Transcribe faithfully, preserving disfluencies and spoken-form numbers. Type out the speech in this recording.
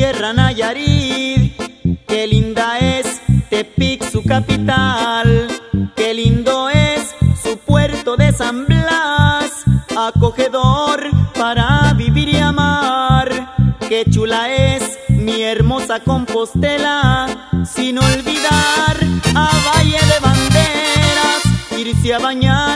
tierra Nayarit. Qué linda es Tepic, su capital. Qué lindo es su puerto de San Blas, acogedor para vivir y amar. Qué chula es mi hermosa Compostela, sin olvidar a Valle de Banderas, irse a bañar